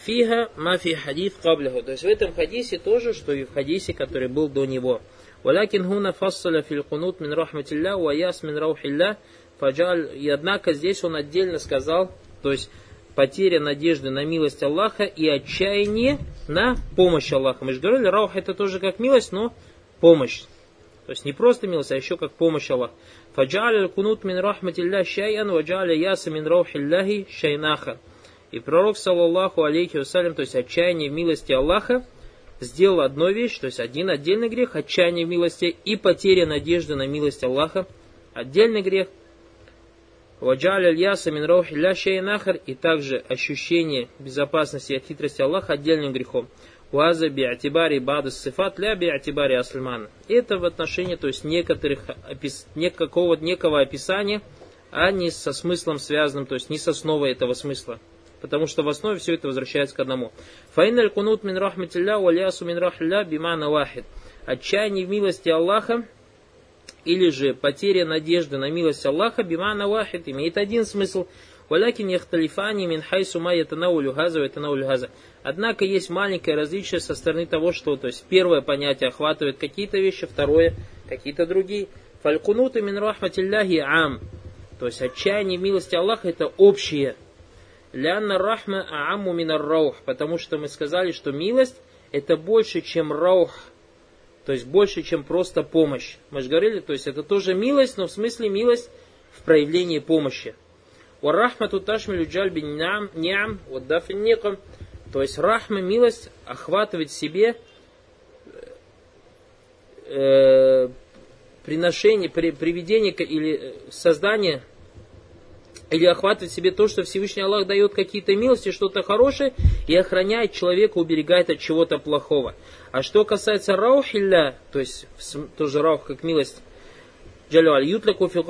Фиха мафи хадис кабляху. То есть в этом хадисе тоже, что и в хадисе, который был до него. Валякин хуна фассаля фил кунут мин рахматилля ва яс мин раухилля фаджаль. И однако здесь он отдельно сказал, то есть потеря надежды на милость Аллаха и отчаяние на помощь Аллаха. Мы же говорили, раух это тоже как милость, но помощь. То есть не просто милость, а еще как помощь Аллаха. Фаджаль кунут мин рахматилля шай'ан ваджаль яса мин раухилляхи шайнаха. И пророк, саллаллаху алейхи вассалям, то есть отчаяние в милости Аллаха, сделал одну вещь, то есть один отдельный грех, отчаяние в милости, и потеря надежды на милость Аллаха, отдельный грех. Ваджаль аль-яса мин раухилля шайнахар, и также ощущение безопасности от хитрости Аллаха отдельным грехом. Уаза би'атибари бад ас-сифат ля би'атибари аслман. Это в отношении, то есть некого описания, а не со смыслом связанным, то есть не с основой этого смысла. Потому что в основе все это возвращается к одному. Фаиналь кунут мин рахматилля валясу мин рахилля бимана вахид. Отчаяние в милости Аллаха или же потеря надежды на милость Аллаха бимана вахид имеет один смысл. Валякин яхталифани мин хайсу ма ятанаулю газа ва ятанаулю газа. Однако есть маленькое различие со стороны того, что то есть первое понятие охватывает какие-то вещи, второе какие-то другие. Фалькунуту мин рахматилляхи ам. То есть отчаяние в милости Аллаха это общее. Лянна рахма аамму минар раух, потому что мы сказали, что милость это больше, чем раух, то есть больше, чем просто помощь. Мы же говорили, то есть это тоже милость, но в смысле милость в проявлении помощи. Варрахмату ташмилю джальби ниам ваддафин никам, то есть рахма, милость, охватывает в себе приношение, приведение или создание, или охватывает в себе то, что Всевышний Аллах дает какие-то милости, что-то хорошее, и охраняет человека, уберегает от чего-то плохого. А что касается раухилля, то есть тоже раух как милость, то есть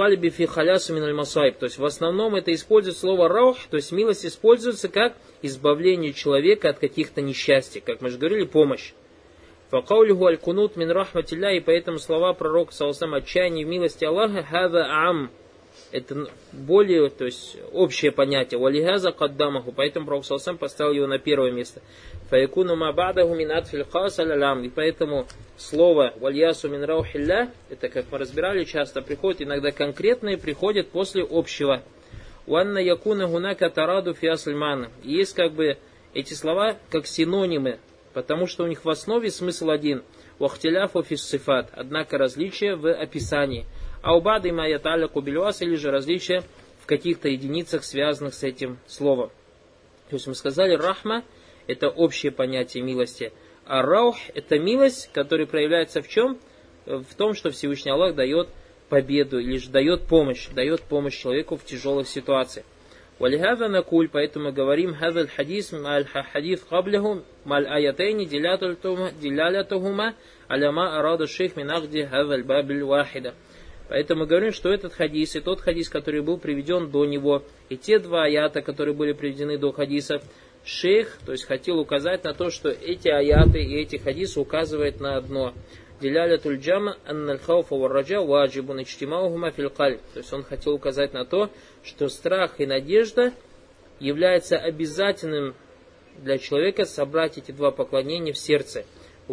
в основном это использует слово раух, то есть милость используется как избавление человека от каких-то несчастий, как мы же говорили, помощь. Факаулиху аль-кунут мин рахматилля, и поэтому слова пророка саллаллаху отчаяние в милости Аллаха хаза ам. Это более, то есть общее понятие. Валихаза каддамаху, поэтому пророк саллаллаху поставил его на первое место. Фаякуну ма ба'даху мин атфил хас аль-алам. И поэтому слово вальясу мин раухилля, это, как мы разбирали, часто приходит, иногда конкретные приходят после общего. Ванна якуна гунака тараду фи асльмана. Есть как бы эти слова как синонимы, потому что у них в основе смысл один. Вахтиляфу фи сифат, однако различие в описании. Аубады маят аля кубильвас, или же различия в каких-то единицах, связанных с этим словом. То есть мы сказали, рахма это общее понятие милости, а раух это милость, которая проявляется в чем? В том, что Всевышний Аллах дает победу, или же дает помощь человеку в тяжелых ситуациях. Валихаза накуль, поэтому мы говорим, хазаль хадис маль хадис кабляху маль аятайни дилялятухума аляма арада шейх минахди хазаль бабиль вахида. Поэтому мы говорим, что этот хадис и тот хадис, который был приведен до него, и те два аята, которые были приведены до хадиса, шейх, то есть хотел указать на то, что эти аяты и эти хадисы указывают на одно. Дилялятуль джама анналь хауфа варраджа ваджибун ичтимаухума фил кальб. То есть он хотел указать на то, что страх и надежда является обязательным для человека собрать эти два поклонения в сердце. И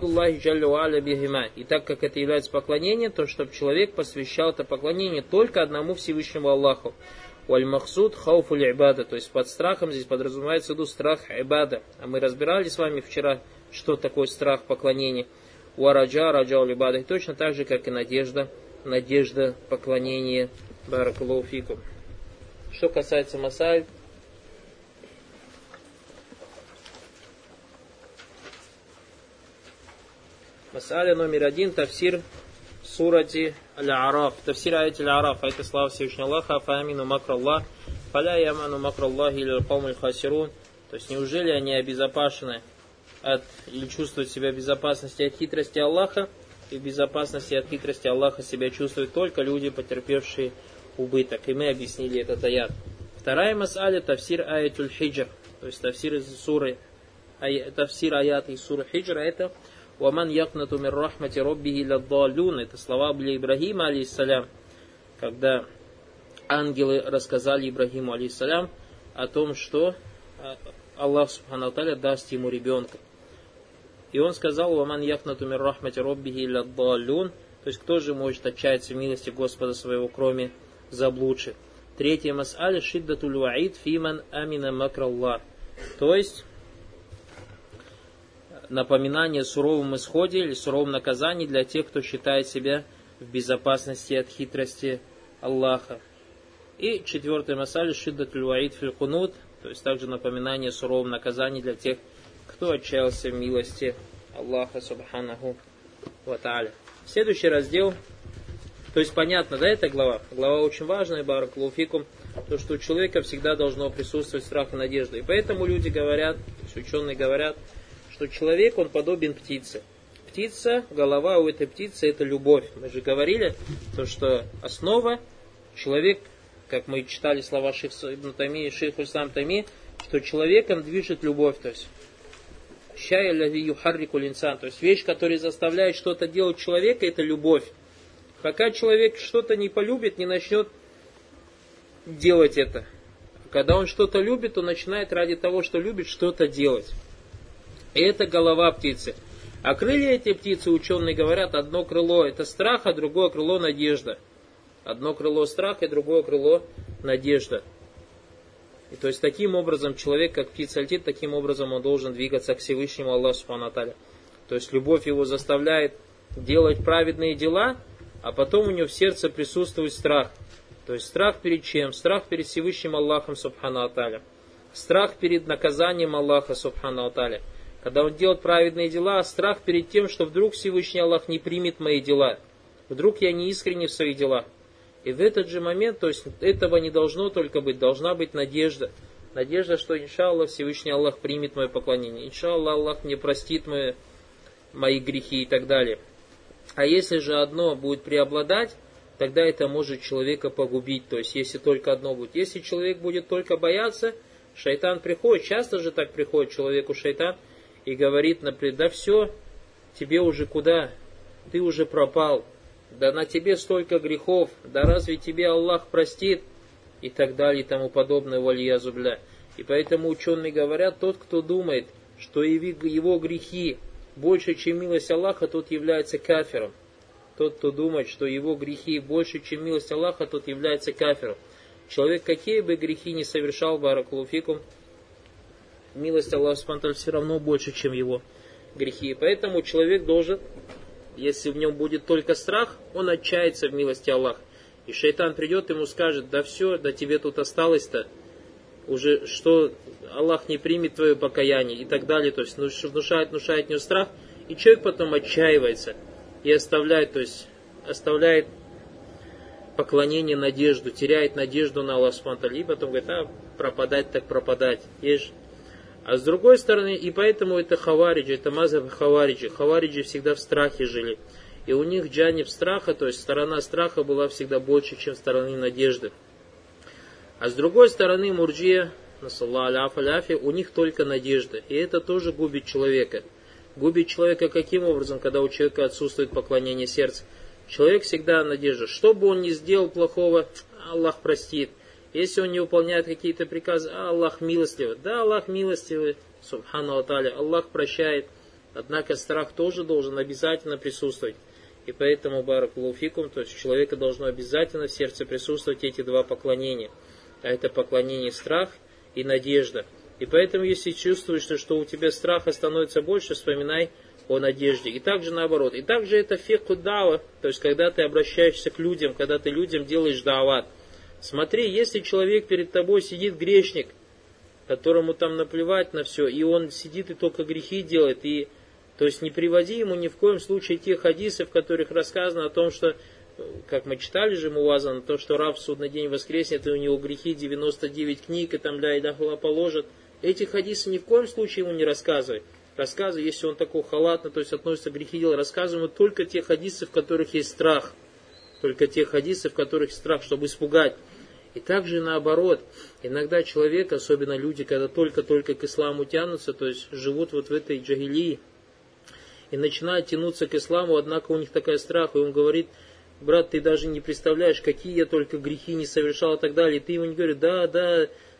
так как это является поклонением, то чтобы человек посвящал это поклонение только одному Всевышнему Аллаху. Валь-махсуд хауфуль ибада, то есть под страхом здесь подразумевается в виду страх ибада. А мы разбирали с вами вчера, что такое страх поклонения. Уараджа, раджа ибада. И точно так же, как и надежда поклонения. Баракаллаху фикум. Что касается масаль, масаля номер 1, тафсир сурати аль-Араф. Тафсир аяти аль-Араф. Это слава Всевышнего Аллаха. Фаамину макраллах. Фаля яману макраллахи или каумуль хасирун. То есть неужели они обезопасены или чувствуют себя в безопасности от хитрости Аллаха? И в безопасности от хитрости Аллаха себя чувствуют только люди, потерпевшие убыток. И мы объяснили этот аят. Вторая масаля тафсир аятуль хиджр. То есть тафсир из суры. Тафсир аят из суры хиджра это «Ваман якнату мир рахмати роббихи ладдаллюн». Это слова были Ибрахима, алейхиссалям, когда ангелы рассказали Ибрахиму, алейхиссалям, о том, что Аллах Субхану Тааля даст ему ребенка. И он сказал: «Ваман яхнату мир рахмати роббихи илля даллюн». То есть, кто же может отчаяться в милости Господа своего, кроме заблудших. Третье мас'аля шиддатуль ваид фиман амина макраллах. То есть, напоминание о суровом исходе или суровом наказании для тех, кто считает себя в безопасности от хитрости Аллаха. И четвертое мас'аля шиддатуль ваид фил кунут. То есть, также напоминание о суровом наказании для тех, кто отчаялся в милости Аллаха Субханаху ва Тааля. Следующий раздел, то есть понятно, да, эта глава? Глава очень важная, баракаллаху фикум, то, что у человека всегда должно присутствовать страх и надежда. И поэтому люди говорят, то есть ученые говорят, что человек, он подобен птице. Птица, голова у этой птицы — это любовь. Мы же говорили, то, что основа, человек, как мы читали слова шейха Ибн Таймии, шейха Ислам Тайми, что человеком движет любовь, то есть щай ляви юхаррикуль инсан, то есть вещь, которая заставляет что-то делать человека, это любовь. Пока человек что-то не полюбит, не начнет делать это. Когда он что-то любит, он начинает ради того, что любит, что-то делать. И это голова птицы. А крылья этой птицы, ученые говорят, одно крыло это страх, а другое крыло надежда. Одно крыло страх, и другое крыло надежда. И то есть таким образом человек, как птица летит, таким образом он должен двигаться к Всевышнему Аллаху Субхану ва Тааля. То есть любовь его заставляет делать праведные дела, а потом у него в сердце присутствует страх. То есть страх перед чем? Страх перед Всевышним Аллахом Субхану ва Тааля. Страх перед наказанием Аллаха Субхану ва Тааля. Когда он делает праведные дела, страх перед тем, что вдруг Всевышний Аллах не примет мои дела. Вдруг я не искренне в своих делах. И в этот же момент, то есть этого не должно только быть, должна быть надежда. Надежда, что иншаллах Всевышний Аллах примет мое поклонение. Иншаллах Аллах мне простит мои грехи и так далее. А если же одно будет преобладать, тогда это может человека погубить. То есть если только одно будет. Если человек будет только бояться, шайтан приходит, часто же так приходит человеку шайтан и говорит, например, да все, тебе уже куда, ты уже пропал. Да на тебе столько грехов, да разве тебе Аллах простит? И так далее, и тому подобное, валиязу билля. И поэтому ученые говорят, тот, кто думает, что его грехи больше, чем милость Аллаха, тот является кафиром. Тот, кто думает, что его грехи больше, чем милость Аллаха, тот является кафиром. Человек, какие бы грехи ни совершал, баракаллаху фикум, милость Аллаха Субхану ва Тааля все равно больше, чем его грехи. И поэтому человек должен, если в нем будет только страх, он отчается в милости Аллаха. И шайтан придет, ему скажет, да все, да тебе тут осталось-то, уже что Аллах не примет твое покаяние и так далее. То есть внушает в него страх, и человек потом отчаивается и оставляет поклонение, надежду, теряет надежду на Аллаха Субхану ва Тааля, и потом говорит, пропадать так пропадать. А с другой стороны, и поэтому это хавариджи, это мазхаб хавариджи. Хавариджи всегда в страхе жили. И у них джаниб страха, то есть сторона страха была всегда больше, чем стороны надежды. А с другой стороны, мурджия, у них только надежда. И это тоже губит человека. Губит человека каким образом, когда у человека отсутствует поклонение сердца? Человек всегда надежда. Что бы он ни сделал плохого, Аллах простит. Если он не выполняет какие-то приказы, Аллах милостивый. Да, Аллах милостивый, субхану ва тааля, Аллах прощает. Однако страх тоже должен обязательно присутствовать. И поэтому, баракаллаху фикум, то есть у человека должно обязательно в сердце присутствовать эти два поклонения. А это поклонение страх и надежда. И поэтому, если чувствуешь, что у тебя страха становится больше, вспоминай о надежде. И также наоборот. И также это фикху дава, то есть когда ты обращаешься к людям, когда ты людям делаешь даават. Смотри, если человек перед тобой сидит грешник, которому там наплевать на все, и он сидит и только грехи делает, и то есть не приводи ему ни в коем случае тех хадисов, в которых рассказано о том, что, как мы читали же Муазан, то, что раб в судный день воскреснет, и у него грехи 99 книг, и там ля иляха положат. Эти хадисы ни в коем случае ему не рассказывай. Рассказывай, если он такой халатно, то есть относится к грехи дела, рассказывай ему только те хадисы, в которых есть страх. Только те хадисы, в которых есть страх, чтобы испугать. И также наоборот, иногда человек, особенно люди, когда только-только к исламу тянутся, то есть живут вот в этой джагилии, и начинают тянуться к исламу, однако у них такой страх, и он говорит, брат, ты даже не представляешь, какие я только грехи не совершал и так далее. И ты ему не говоришь, да,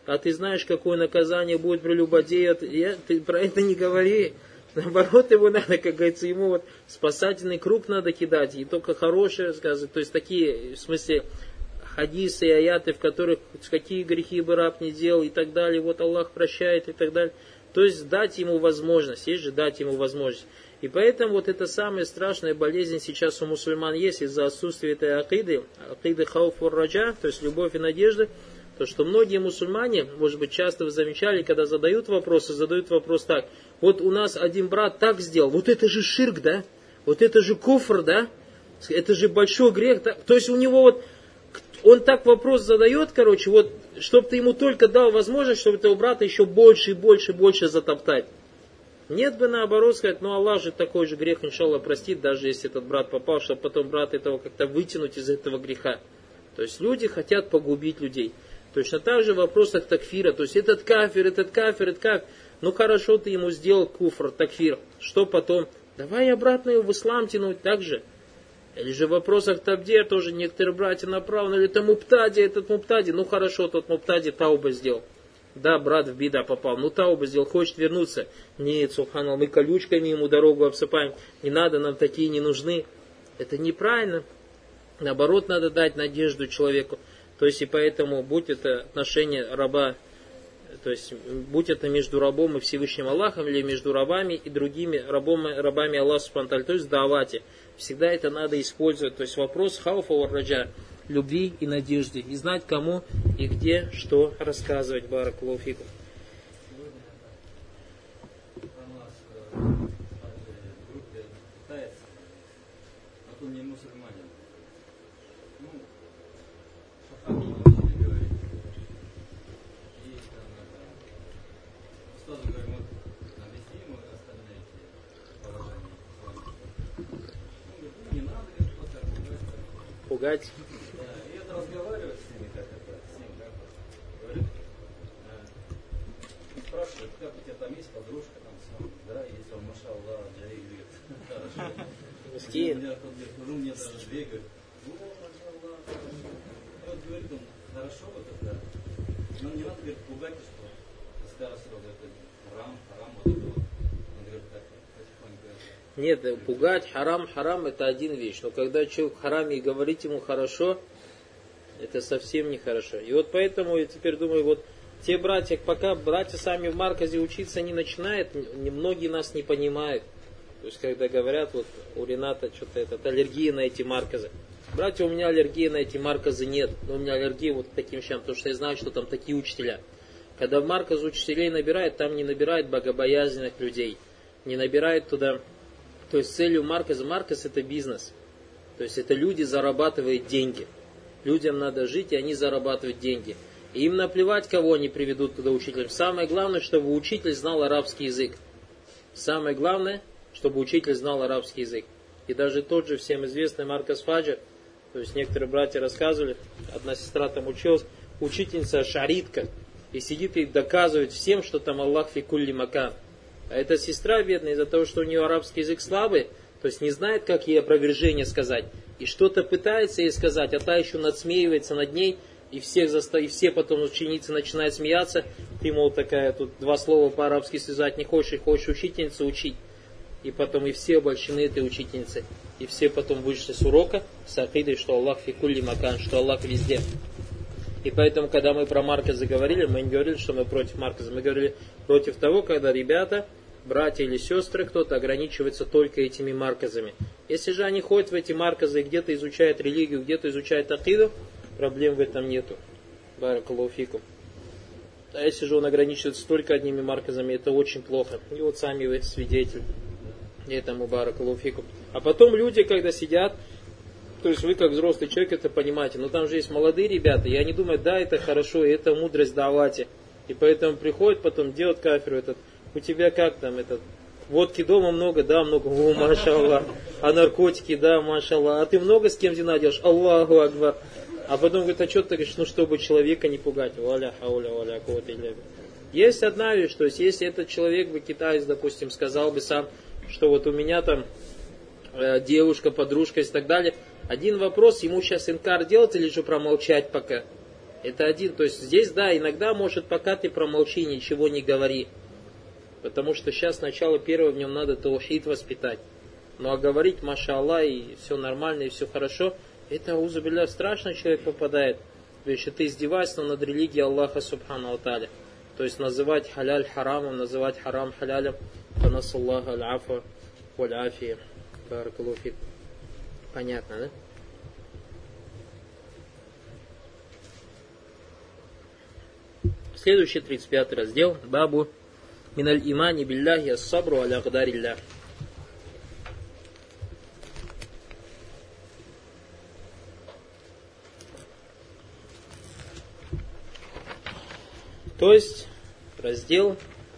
а ты знаешь, какое наказание будет прелюбодею, ты про это не говори. Наоборот, его надо, как говорится, ему вот спасательный круг надо кидать, и только хорошее сказать. То есть такие, в смысле, хадисы и аяты, в которых какие грехи бы раб не делал и так далее, вот Аллах прощает и так далее. То есть дать ему возможность, есть же дать ему возможность. И поэтому вот эта самая страшная болезнь сейчас у мусульман есть из-за отсутствия этой акиды хауф вар раджа, то есть любовь и надежда. То, что многие мусульмане, может быть, часто вы замечали, когда задают вопрос так: вот у нас один брат так сделал, вот это же ширк, да? Вот это же куфр, да? Это же большой грех, да? То есть у него вот, он так вопрос задает, короче, вот, чтобы ты ему только дал возможность, чтобы этого брата еще больше и больше и больше затоптать. Нет бы наоборот сказать, ну Аллах же такой же грех, иншаллах, простит, даже если этот брат попал, чтобы потом брата этого как-то вытянуть из этого греха. То есть люди хотят погубить людей. Точно так же в вопросах такфира, то есть этот кафир, это как? Ну хорошо, ты ему сделал куфр, такфир, что потом? Давай обратно его в ислам тянуть, так же. Или же в вопросах табдир тоже некоторые братья направлены, это муптади, этот муптади, ну хорошо, тот муптади тауба сделал. Да, брат в бида попал, ну тауба сделал, хочет вернуться. Нет, субханаллах, мы колючками ему дорогу обсыпаем, не надо, нам такие не нужны. Это неправильно. Наоборот, надо дать надежду человеку. То есть и поэтому, будь это отношение раба, то есть будь это между рабом и Всевышним Аллахом, или между рабами и другими рабами Аллаха субхану ва тааля, то есть в давате, всегда это надо использовать. То есть вопрос хауфа вар раджа, любви и надежды, и знать кому и где что рассказывать. Баракаллаху фикум. Пугать. Да, и это разговаривать с ними, как это, с ним, как говорит, спрашивает, как у тебя там есть подружка, там, да, если он, машаллах, Джаи, говорит, хорошо. У меня даже две, говорит, машаллах. И вот говорит он, хорошо вот это, но не надо, говорит, пугать, что старость сразу это харам, вот это вот. Он говорит, так, потихоньку это. Нет, пугать, харам это один вещь. Но когда человек в хараме и говорить ему хорошо, это совсем нехорошо. И вот поэтому я теперь думаю, вот те братья, пока братья сами в марказе учиться не начинают, многие нас не понимают. То есть когда говорят, вот у Рената что-то аллергия на эти марказы. Братья, у меня аллергии на эти марказы нет. Но у меня аллергия вот к таким вещам, потому что я знаю, что там такие учителя. Когда в марказ учителей набирают, там не набирают богобоязненных людей. Не набирают туда. То есть целью марказ это бизнес. То есть это люди зарабатывают деньги. Людям надо жить, и они зарабатывают деньги. И им наплевать, кого они приведут туда учителем. Самое главное, чтобы учитель знал арабский язык. Самое главное, чтобы учитель знал арабский язык. И даже тот же всем известный Марказ Фаджр, то есть некоторые братья рассказывали, одна сестра там училась, учительница шаритка, и сидит и доказывает всем, что там Аллах фи кулли макан. А эта сестра бедная, из-за того, что у нее арабский язык слабый, то есть не знает, как ей опровержение сказать, и что-то пытается ей сказать, а та еще надсмеивается над ней, и все потом ученицы начинают смеяться, ты, мол, такая, тут два слова по-арабски связать не хочешь, и хочешь учительницу учить. И потом и все обольщены этой учительницей. И все потом вышли с урока с акидой, что Аллах фи кулли макан, что Аллах везде. И поэтому, когда мы про марказ заговорили, мы не говорили, что мы против марказа, мы говорили против того, когда ребята, братья или сестры, кто-то ограничивается только этими марказами. Если же они ходят в эти марказы и где-то изучают религию, где-то изучают акиду, проблем в этом нету. Баракаллаху фикум. А если же он ограничивается только одними марказами, это очень плохо. И вот сами вы свидетель этому, баракаллаху фикум. А потом люди, когда сидят, то есть вы как взрослый человек это понимаете, но там же есть молодые ребята, и они думают, да, это хорошо, и это мудрость давати. И поэтому приходят потом, делают кафиру этот, у тебя как там этот, водки дома много, да, много, о, машаллах, а наркотики, да, машаллах, а ты много с кем зина делаешь, Аллаху акбар. А потом говорит, а что ты говоришь, ну чтобы человека не пугать, валя хауля, валя кого-то или. Есть одна вещь, то есть если этот человек бы, китаец, допустим, сказал бы сам, что вот у меня там девушка, подружка и так далее, один вопрос, ему сейчас инкар делать или же промолчать пока? Это один. То есть здесь, да, иногда может, пока ты промолчи, ничего не говори. Потому что сейчас начало первое, в нем надо таухид воспитать. Ну а говорить, маша Аллах, и все нормально, и все хорошо, это, аузу-билля, страшно человек попадает. Если ты издеваешься над религией Аллаха Субхану Аталя. То есть называть халяль харамом, называть харам халялем. Фанасаллаху аль-афа валь-афия. Баракалуфик. Понятно, да? Следующий 35 раздел. Бабу миналь имани билляхи ас-сабру аля гдариллях. То есть раздел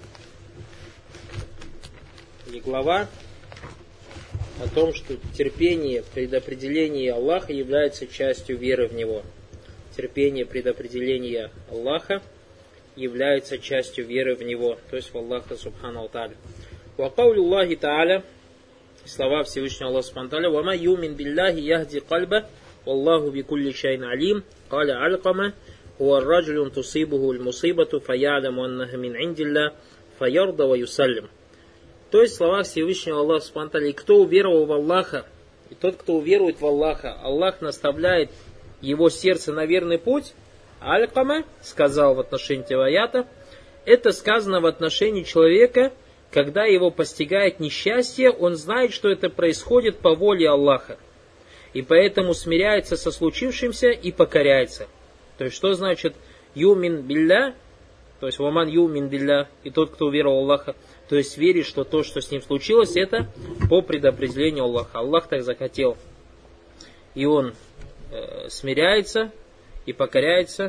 или глава о том, что терпение предопределения Аллаха является частью веры в Него. Терпение предопределения Аллаха является частью веры в Него, то есть в Аллаха Субхану Тааля. Ва каулю Аллахи Тааля, слова Всевышнего Аллаха Субхану Тааля, ва ма юмин билляхи яхди кальба, валлаху бикулли шайн алим, каля алькама, хуа раджулюн тусибуху аль-мусибату, фаяляму аннаха мин индилля, фаярда ва юсаллим. То есть слова Всевышнего Аллаха Субхану Тааля, и кто уверовал в Аллаха, и тот, кто уверует в Аллаха, Аллах наставляет его сердце на верный путь. Алькама сказал в отношении этого аята, это сказано в отношении человека, когда его постигает несчастье, он знает, что это происходит по воле Аллаха, и поэтому смиряется со случившимся и покоряется. То есть, что значит юмин билля, то есть ваман юмин билля, и тот, кто уверовал в Аллаха, то есть верит, что то, что с ним случилось, это по предопределению Аллаха. Аллах так захотел. И он смиряется и покоряется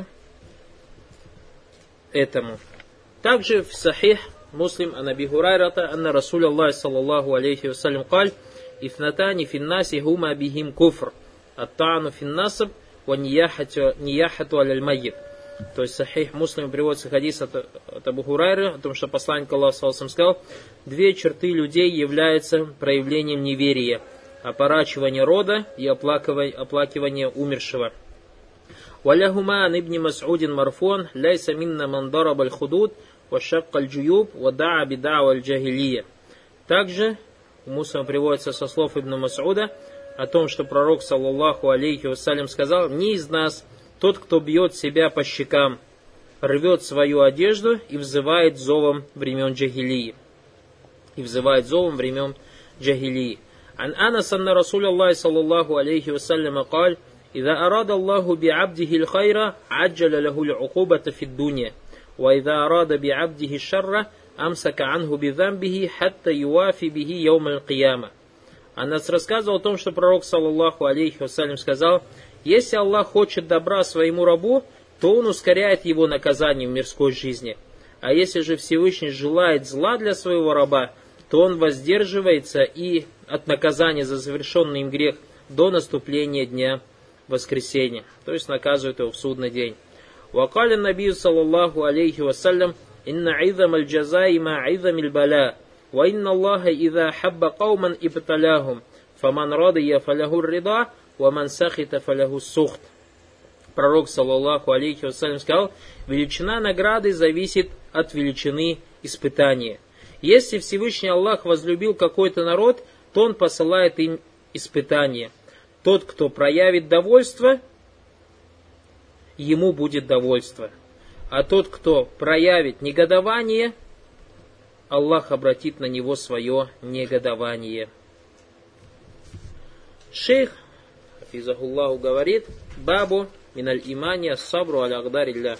этому. Также в Сахих Муслим ан Аби Хурайрата анна Расуль Аллах саллаллаху алейхи вассалям каль ифнатани финнаси хума бихим куфр аттану финнасаб ва нияхату аляль майит. То есть Сахих Муслим приводится хадис от Абу Хурайры о том, что посланник Аллаха саллаллаху алейхи сказал: две черты людей являются проявлением неверия: опорачивание рода и оплакивание умершего. Валяхума ан ибни Мас'удин марфуан ляйса минна ман дараба аль-худуд ва шакка аль-джуюб ва да'a бид'ава аль-джахилия. Также у Муслима приводится со слов Ибн Мас'уда о том, что пророк саллаллаху алейхи вассалям сказал: не из нас тот, кто бьет себя по щекам, рвет свою одежду и взывает зовом времен джахилии. Ан Анас анна Расуль Аллах саллаллаху алейхи вассалям قال: إذا أراد الله بعبده الخير عجل له العقوبة في الدنيا وإذا أراد بعبده الشر أمسك عنه بذنبه حتى يوافي به يوم القيامة. Анас рассказывал о том, что пророк саллаллаху алейхи вассалям сказал: если Аллах хочет добра своему рабу, то он ускоряет его наказание в мирской жизни. А если же Всевышний желает зла для своего раба, то он воздерживается и от наказания за совершенный им грех до наступления дня воскресения. То есть наказывает его в судный день. Вакаля набию саллаллаху алейхи вассалям: инна идам аль-джазаи ма идам аль-бала, ва инна Аллаха ида хабба кауман ибталяхум, фаман радия фаляху рида, ва ман сахита фаляху сухт. Пророк саллаллаху алейхи вассалям сказал: величина награды зависит от величины испытания. Если Всевышний Аллах возлюбил какой-то народ, то он посылает им испытание. Тот, кто проявит довольство, ему будет довольство. А тот, кто проявит негодование, Аллах обратит на него свое негодование. Шейх хафизахуллаху говорит: бабу миналь имани ас-сабру аля гдариллях.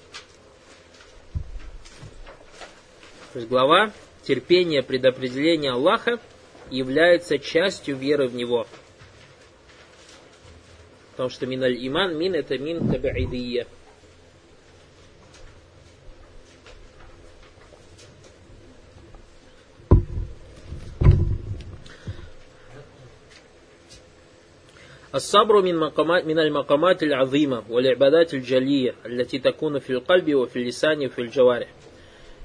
То есть глава терпение предопределения Аллаха является частью веры в Него. Потому что миналь иман, мин это мин табаидия. الصبر من المقامات العظيمة والعبادات الجلية التي تكون في القلب وفي اللسان وفي الجوارح.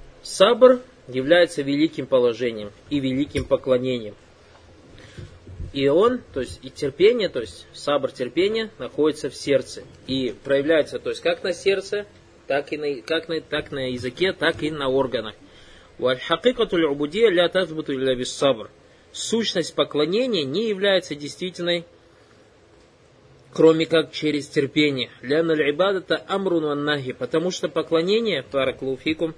Сабр является великим положением и великим поклонением. И он, то есть и терпение, то есть сабр терпение находится в сердце. И проявляется, то есть как на сердце, так на языке, так и на органах. Валь-хакикатуль убудия ля тазбуту илля бис сабр. Сущность поклонения не является действительной, кроме как через терпение. Ляна аль-ибадата амрун ван нахи. Потому что поклонение, параклауфикум,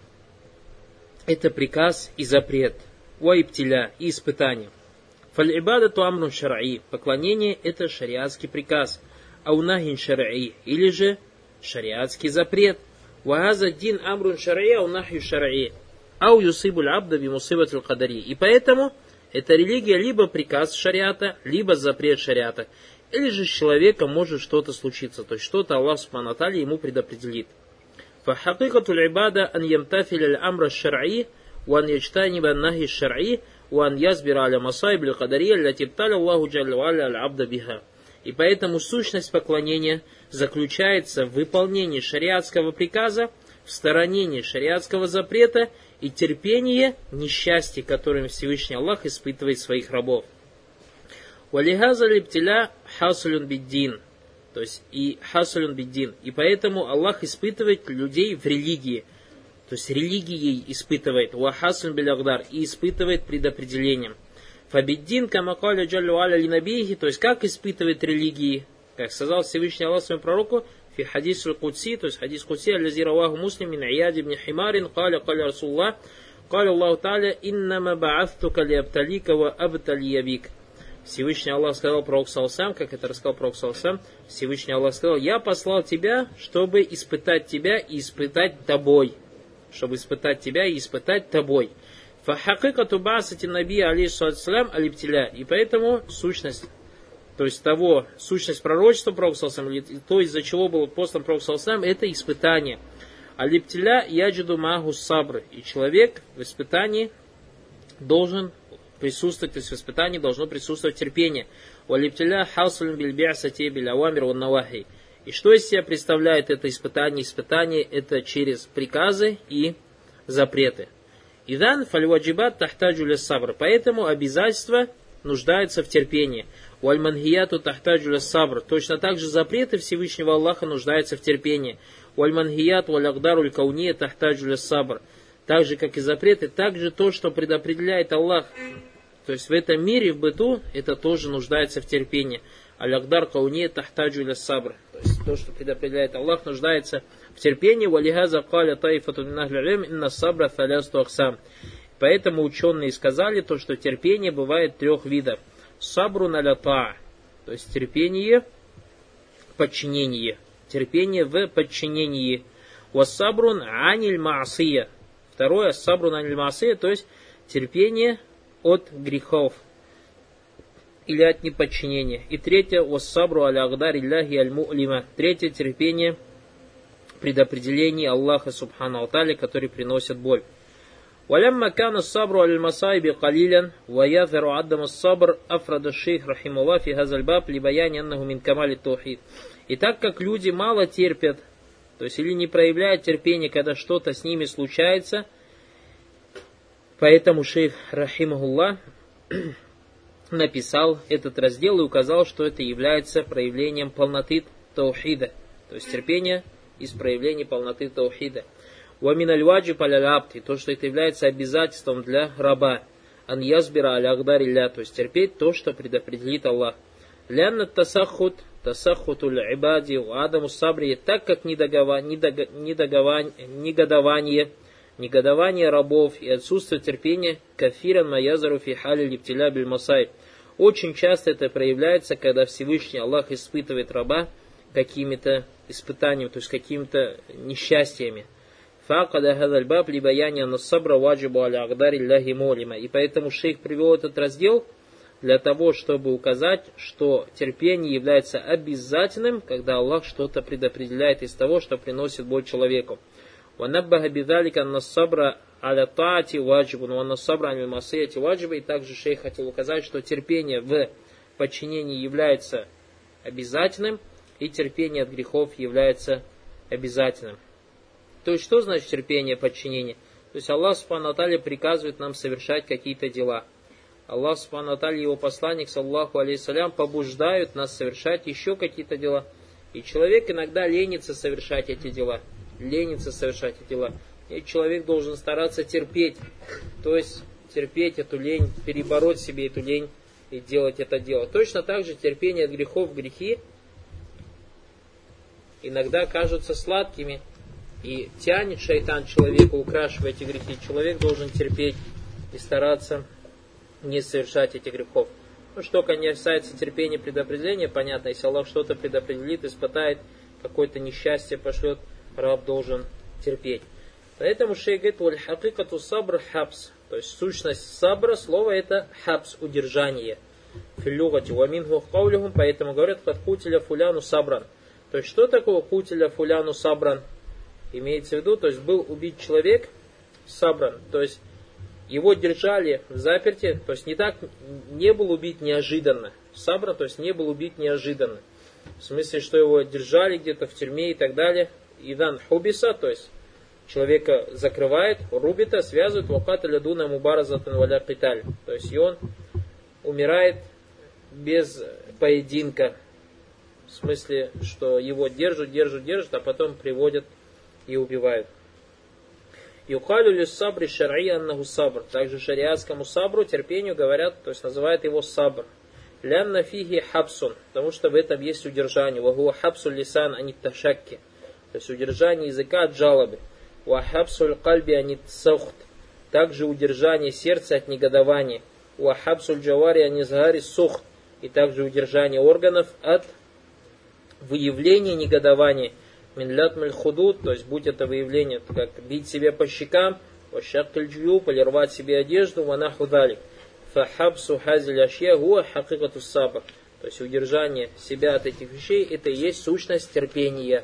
это приказ и запрет. Уайбтиля и испытание. Фаль-ибадату амрун шар'и. Поклонение это шариатский приказ. Аунахин шар'и. Или же шариатский запрет. Вахаза дин амрун шар'и аунахи шар'и. Ау юсибуль абда би мусибатил кадари. И поэтому эта религия либо приказ шариата, либо запрет шариата. Или же с человеком может что-то случиться. То есть что-то Аллах Субхану ва Тааля ему предопределит. Фахакикатуль ибада ан ямтафиль аль амра шар'и ва ан ячтаниба нахи шар'и ва ан язбира аля масайб ль кадари аль тибталя Аллаху джалля ва аля аль абда биха. И поэтому сущность поклонения заключается в выполнении шариатского приказа, в сторонении шариатского запрета и терпение несчастья, которым Всевышний Аллах испытывает своих рабов. Валихаза липтиля хасулюн биддин. То есть и хасулюн биддин. И поэтому Аллах испытывает людей в религии. То есть религией испытывает. Вахасулюн билягдар. И испытывает предопределением. Фабиддин камакаля джаллю аля линабихи. То есть как испытывает религии. Как сказал Всевышний Аллах своему пророку. في حديث القدسي то есть حديث قدسي الذي رواه مسلم من عياد بن حمار قال رسول الله قال الله تعالى إنما بعثتك لأبتليك وأبتلي بك. Всевышний Аллах сказал пророку саллаллаху, как это рассказал пророк саллаллаху, Всевышний Аллах сказал: я послал тебя, чтобы испытать тебя и испытать тобой. Чтобы испытать тебя и испытать тобой. Фахакикату баасати наби алейхиссалям алибтиля. И поэтому сущность, то есть того, сущность пророчества пророка саллаллаху, то, из-за чего был послан пророк саллаллаху, это испытание. Алибтиля яджиду магу сабры. И человек в испытании должен присутствовать, то есть в испытании должно присутствовать терпение. Алибтиля хасулин бильбиасати билявамир ван навахи. И что из себя представляет это испытание? Испытание это через приказы и запреты. Идан фальваджибат тахтаджу ля сабр. Поэтому обязательства нуждаются в терпении. Уальманхияту тахтаджу ля сабр. Точно так же запреты Всевышнего Аллаха нуждаются в терпении. Уальманхият валягдару ль кауния тахтаджу ля сабр. Так же, как и запреты, также то, что предопределяет Аллах. То есть в этом мире, в быту, это тоже нуждается в терпении. Алягдар кауния тахтаджу ля сабр. То есть то, что предопределяет Аллах, нуждается в терпении. Валихаза каля таифату мин ахли илм инна сабра салясту ахсам. Поэтому ученые сказали, то, что терпение бывает трех видов. Сабру налята, то есть терпение, подчинение. Терпение в подчинении. Вассабрун аниль маасия. Второе, сабрун аниль маасия, то есть терпение от грехов или от неподчинения. И третье, вассабру аля агдар илляхи аль му'лима. Третье, терпение предопределений Аллаха субхану ва тааля, который приносит боль. ولما كان الصبر على المصائب قليلا ويظهر عدم الصبر أفرد الشيخ رحمه الله في هذا الباب لبيان أنه من كمال التوحيد. И так как люди мало терпят, то есть или не проявляют терпение, когда что-то с ними случается, поэтому шейх рахимахуллах написал этот раздел и указал, что это является проявлением полноты таухида, то есть терпение из проявления полноты таухида. Уамин аль-ваджиб аль-абти, то, что это является обязательством для раба. Ан язбира аль-агдар илля, то есть терпеть то, что предопределит Аллах. Лянна тасаххутуль ибади у адаму сабри, так как негодование рабов и отсутствие терпения кафиран маязару фи хали липтиля биль масай. Очень часто это проявляется, когда Всевышний Аллах испытывает раба какими-то испытаниями, то есть какими-то несчастьями. И поэтому шейх привел этот раздел для того, чтобы указать, что терпение является обязательным, когда Аллах что-то предопределяет из того, что приносит боль человеку. И также шейх хотел указать, что терпение в подчинении является обязательным, и терпение от грехов является обязательным. То есть, что значит терпение, подчинение? То есть, Аллах Субхану ва Тааля приказывает нам совершать какие-то дела. Аллах Субхану ва Тааля и его посланник, саллаху алейхиссалям, побуждают нас совершать еще какие-то дела. И человек иногда ленится совершать эти дела. И человек должен стараться терпеть. То есть терпеть эту лень, перебороть себе эту лень и делать это дело. Точно так же терпение от грехов, грехи иногда кажутся сладкими. И тянет шайтан человека, украшивая эти грехи. Человек должен терпеть и стараться не совершать этих грехов. Ну, что касается терпения предопределения, понятно, если Аллах что-то предопределит, испытает, какое-то несчастье пошлет, раб должен терпеть. Поэтому шейх говорит, «Валь хакикату сабр хабс». То есть сущность сабра, слово это хабс, удержание. Филлюгати ваминху каулихум, поэтому говорят, «Кад кутиля фуляну сабран». То есть что такое кутиля фуляну сабран? Имеется в виду, то есть был убит человек сабран, то есть его держали в заперти, то есть не был убит неожиданно. Сабран, то есть не был убит неожиданно. В смысле, что его держали где-то в тюрьме и так далее. Идан хубиса, то есть человека закрывает, рубита, связывает, ваката лядуна мубаразатан валя киталь. То есть и он умирает без поединка. В смысле, что его держат, а потом приводят и убивают. Юкалю ли сабри шар'и аннаху сабр. Также шариатскому сабру, терпению говорят, то есть называют его сабр. Лянна фиги хабсун, потому что в этом есть удержание. Вагуа хабсу лисан анит ташакки. То есть удержание языка от жалобы. Ва хабсу кальби анит саухт. Также удержание сердца от негодования. Ва хабсу джавари анизгари сухт. И также удержание органов от выявления негодования. Минлят мальхудут, то есть будь это выявление, как бить себя по щекам, вашаккальджью, полировать себе одежду, ванаху далик. Фахабсу хазиль ашья гуа хакикату сабр. То есть удержание себя от этих вещей, это и есть сущность терпения.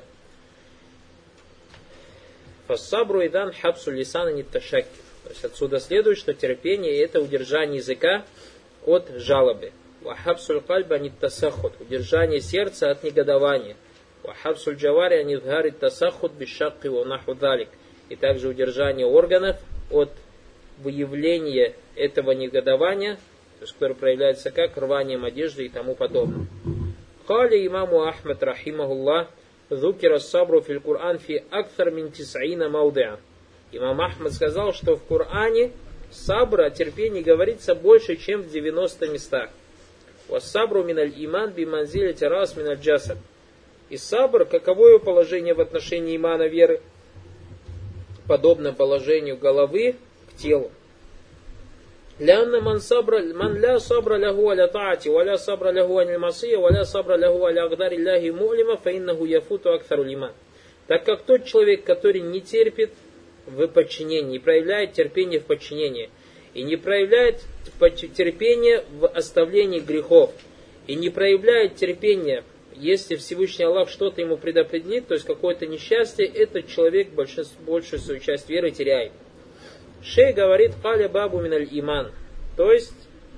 Фассабру идан хабсу лисана нитташакки. То есть отсюда следует, что терпение это удержание языка от жалобы. Вахабсу кальба ниттасахут. Удержание сердца от негодования. Вахабсуль джавари анидгари тасахут бишакки ванаху далик. И также удержание органов от выявления этого негодования, то есть, которое проявляется как рванием одежды и тому подобное. Кали имаму Ахмад рахимахуллах зукира сабру фил Кур'ан фи акthар мин тис'ина маудиа. Имам Ахмад сказал, что в Коране сабр о терпении говорится больше, чем в 90 местах. Вассабру миналь иман би манзиля терас миналь джасад. И сабр, каково его положение в отношении имана веры? Подобно положению головы к телу. Лянна ман ля сабра лягу аля таати, валя сабра лягу аниль масия, валя сабра лягу аля агдари ляхи мулима, фаиннаху яфуту акthару лиман. Так как тот человек, который не терпит в подчинении, не проявляет терпение в подчинении, и не проявляет терпение в оставлении грехов, и не проявляет терпение, если Всевышний Аллах что-то ему предопределит, то есть какое-то несчастье, этот человек большую свою часть веры теряет. Шей говорит, каля бабу миналь иман, то есть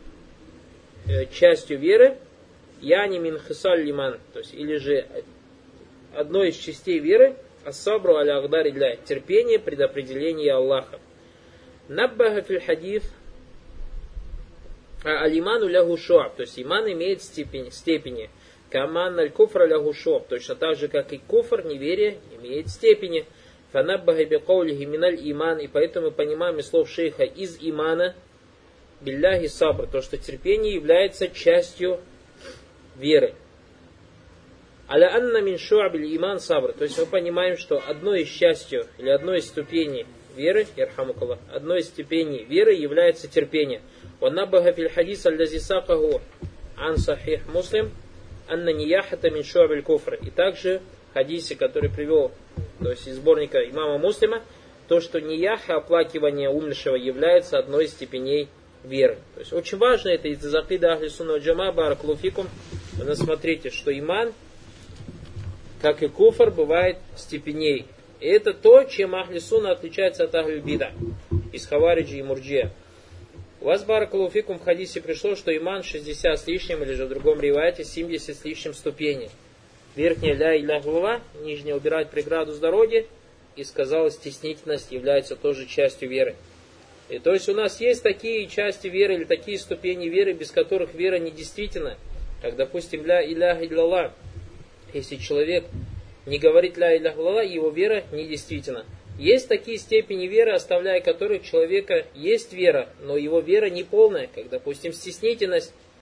частью веры, яни мин хисаль лиман, то есть или же одной из частей веры, ассабру аля агдари ля, терпение предопределения Аллаха. Наббаха филь хадиф алиману лягу шуаб, то есть иман имеет степени. Каман аль куфра лягу шуаб, точно так же, как и куфр, неверие, имеет степени. Фанаббаха би каулихи миналь иман, и поэтому мы понимаем из слов шейха из имана билляхи сабр, то, что терпение является частью веры. Аля анна мин шуабиль иман сабр, то есть мы понимаем, что одной из частью или одной из ступеней веры, ярхамукаллах, одной из ступеней веры является терпение. Ванаббаха филь хадис аллази сакаху ан сахих муслим анна нияхата мин шуабиль куфр. И также в хадисе, который привел, то есть из сборника имама Муслима, то, что нияха, оплакивание умершего, является одной из степеней веры. То есть очень важно это из закида ахли сунна валь джамаа, баракалуфикум. Вы смотрите, что иман, как и куфр, бывает степеней. И это то, чем ахли сунна отличается от ахли бида, из хавариджи и мурджия. У вас, баракалуфикум, в хадисе пришло, что иман 60 с лишним, или же в другом риваяте 70 с лишним ступеней. Верхняя ля илля глава, нижняя убирать преграду с дороги, и сказал, стеснительность является тоже частью веры. И то есть у нас есть такие части веры или такие ступени веры, без которых вера недействительна. Как, допустим, ля иляха илlallah. Если человек не говорит ля иляха илlallah, его вера недействительна. Есть такие степени веры, оставляя которых человека есть вера, но его вера не полная, как, допустим, стеснительность